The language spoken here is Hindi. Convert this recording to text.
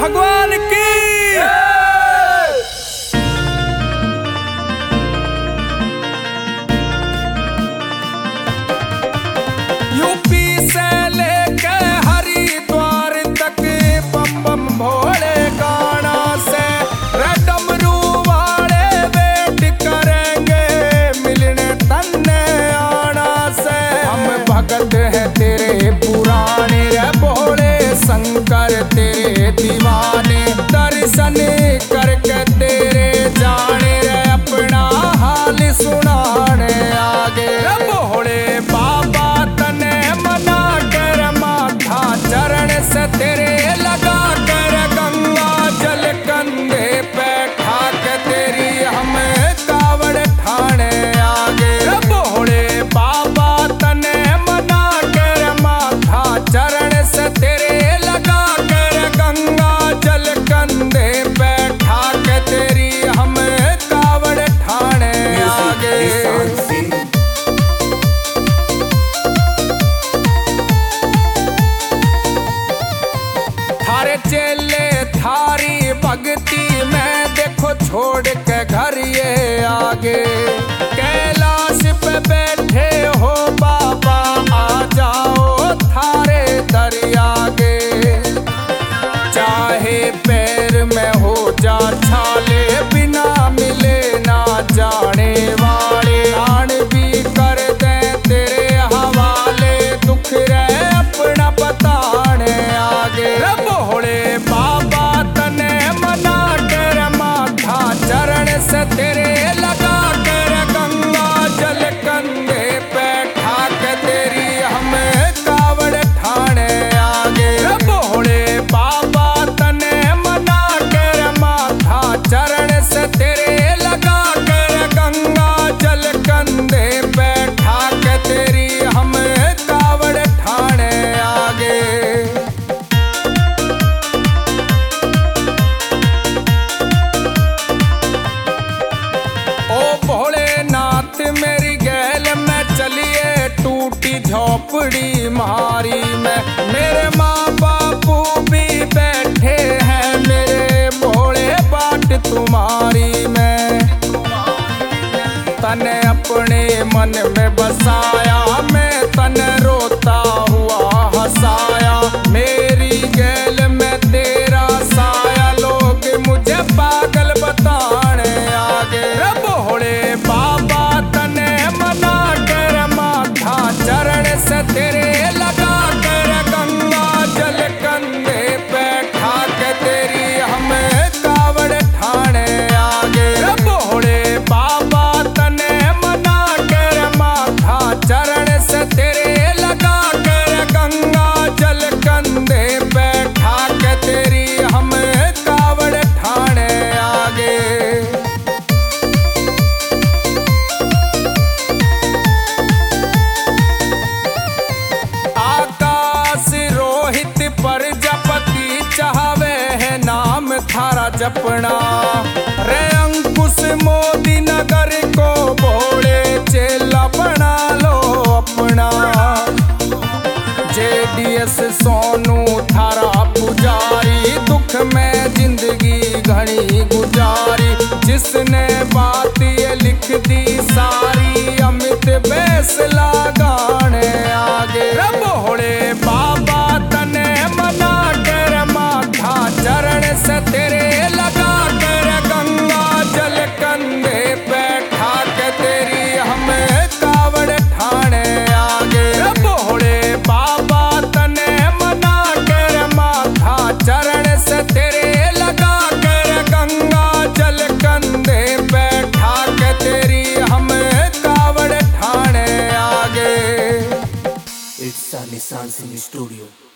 भगवान की। यूपी से लेके हरिद्वार तक बम बम भोले गाना से डमरू वाले वेट करेंगे मिलने तन्ने आना से। हम भगत है तेरे पुराने रे भोले शंकर तेरे दीवाने। दर्शन करके तेरे जाने रे अपना हाल सुनाने आगे। भोले बाबा तने मना कर माथा चरण से तेरे लगा कर गंगा जल कंधे पे ठाक तेरी हम कावड़ ठाणे आगे। भोले बाबा तने मना कर माथा चरण से तेरे लगा कर गंगा जल कंधे पे ठाक तेरी हम कावड़ ठाणे आगे। थारे चेले थारी भक्ति में देखो छोड़ के घर ये आगे। कैलाश पे बैठे हो बाबा आ जाओ थारे दरिया गे। चाहे पैर में हो जा छाले बिना मिले ना जाने वाले। प्राण भी कर दे तेरे हवाले दुख रे अपना बताने आगे। भोले बाबा तने मना कर माथा चरण से तेरे लगा कर गंगा जल कंधे पे ठाक तेरी हम कावड़ ठाणे आगे। भोले बाबा तने मना कर माथा चरण से तेरे लगा कर गंगा जल कंधे पे ठाक तेरी हम कावड़ ठाणे आगे। ओ भोलेनाथ मेरी गैल में चलिए टूटी झोपड़ी मारी में। मेरे माँ बापू भी बैठे हैं मेरे भोले बाट तुम्हारी में। तने अपने मन में बसाया मैं तने रोता हुआ हंसाया। मेरी गैल में तेरा साया लोग मुझे पागल बताने आगे। भोले बाबा तने मना कर माथा चरण से तेरे लगा कर गंगा जल कंधे पे ठाक तेरी हम कावड़ ठाणे आगे। भोले बाबा तने मना कर माथा चरण से तेरे लगा कर गंगा जल कंधे पे ठाक तेरी हम कावड़ ठाणे आगे। आकाश रोहित प्रजापति चाहवे है नाम थारा जपना। रे अंकुश मोदी नगर को भोले चेला बना लो अपना। जेडीएस सोनू थारा पुजारी दुख में जिंदगी घनी गुजारी। जिसने बात ये लिख दी सारी अमित फैसला गाने आगे। भोले बाबा तने मना कर माथा चरण से तेरे लगा कर गंगा जल कंधे पे ठाक तेरी हम कावड़ ठाणे आगे। भोले बाबा तने मना कर माथा चरण से तेरे लगा कर गंगा जल कंधे पे ठाक तेरी हम कावड़ ठाणे आगे। It's Nissan Singh Studio.